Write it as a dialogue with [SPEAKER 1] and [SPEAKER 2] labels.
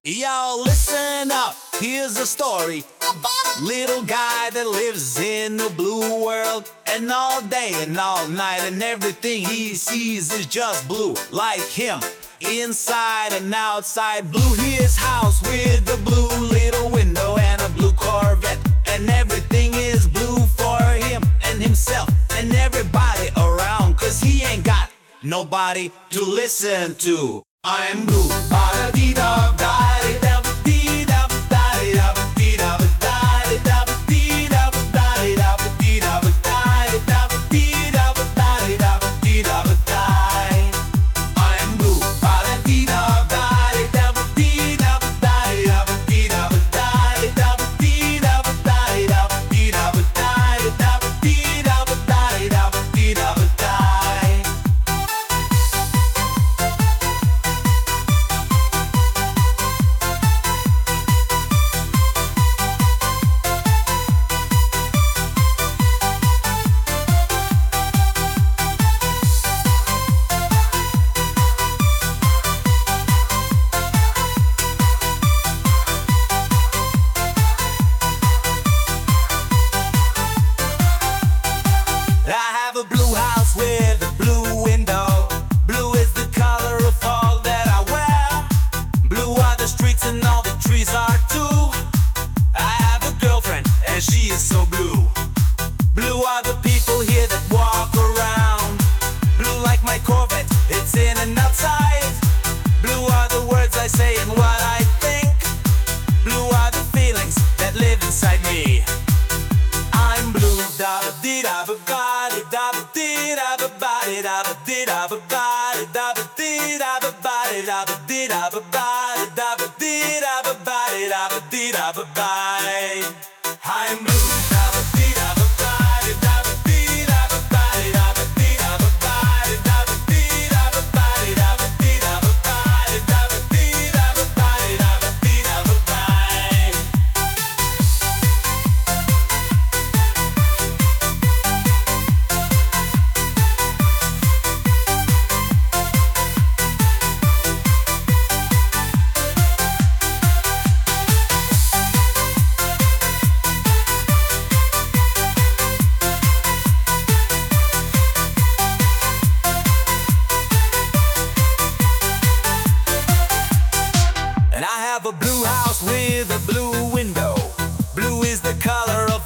[SPEAKER 1] Y'all listen up, here's a story about a little guy that lives in a blue world. And all day and all night and everything he sees is just blue, like him. Inside and outside, blue his house with a blue little window and a blue Corvette. And everything is blue for him and himself and everybody around, 'cause he ain't got nobody to listen to. I'm blue, ba-da-dee-da, da-dee-da, dee-da, da-dee-da, dee-da, da-dee-da, dee-da, da-dee-da, dee-da, da-dee-da, dee-da, da-dee-da, dee-da, da-dee. I'm blue, ba-da-dee-da, da-dee-da, dee-da, da-dee-da, dee-da, da-dee-da, dee-da, da-dee-da, dee-da, da-dee-da, dee-da, da-dee-da, dee-da, da-dee. I have a blue house with a blue window. Blue is the color of all that I wear. Blue are the streets and all the trees are too. I have a girlfriend and she is so blue. Blue are the people here that walk around. Blue like my Corvette, it's in and outside. Blue are the words I say and what I think. Blue are the feelings that live inside me. I'm blue, da ba dee da ba ba dee da ba dee da ba ba dee da ba dee da ba ba dee da ba dee da ba ba dee da ba dee da ba ba dee da ba dee da ba ba dee da ba dee da ba ba. I'm blue, da ba dee da ba ba dee da ba dee da ba ba dee da ba dee da ba ba dee da ba dee da ba ba dee da ba dee da ba ba dee da ba dee da ba ba dee da ba dee da ba ba. And I have a blue house with a blue window. Blue is the color of